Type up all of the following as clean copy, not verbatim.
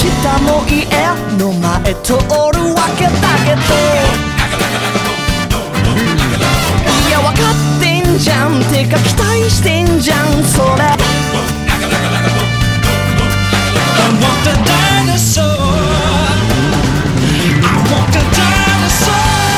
下の家の前通るわけだけど、いや分かってんじゃん、てか期待してんじゃんそれ。 I want a dinosaur. I want a dinosaur.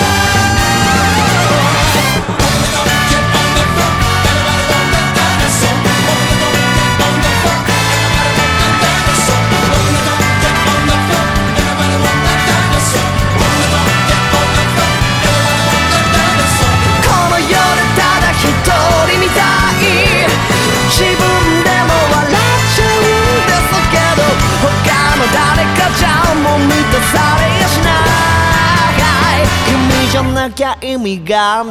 Get on the front, everybody want the dinosaur. Get on the front, everybody want the dinosaur. Get on the front, everybody want the dinosaur. Get on the front, everybody want the dinosaur. この夜ただ一人みたい、自分でも笑っちゃうんですけど、他の誰かじゃもう満たされやしない。君じゃなきゃ意味がない。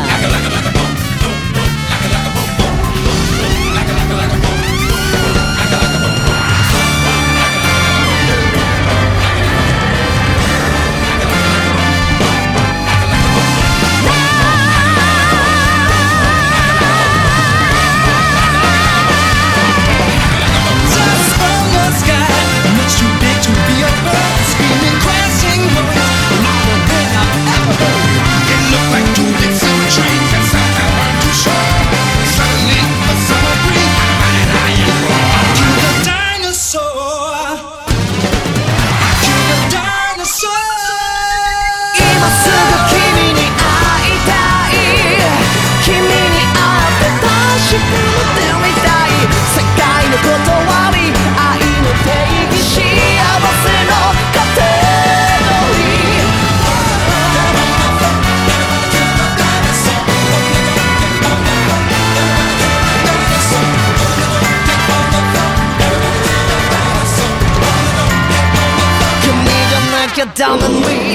ダメみたい、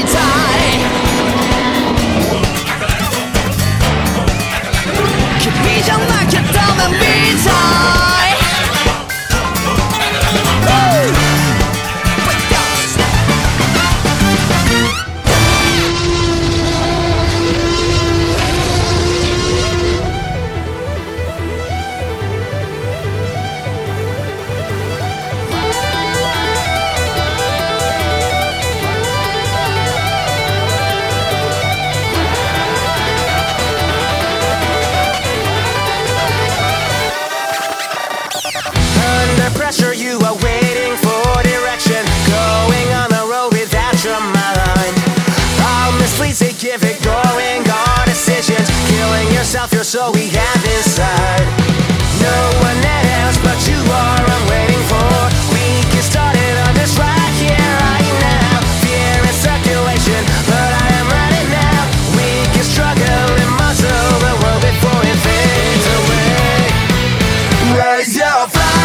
君じゃなきゃダメみたい。 Pressure, you are waiting for direction, going on the road without your mind. Please give it going on decisions, killing yourself, you're so we have inside. No one else but you are I'm waiting for. We get started on this right here, right now. Fear in circulation, but I am ready now. We can struggle and muzzle the world before it fades away. Raise your flag.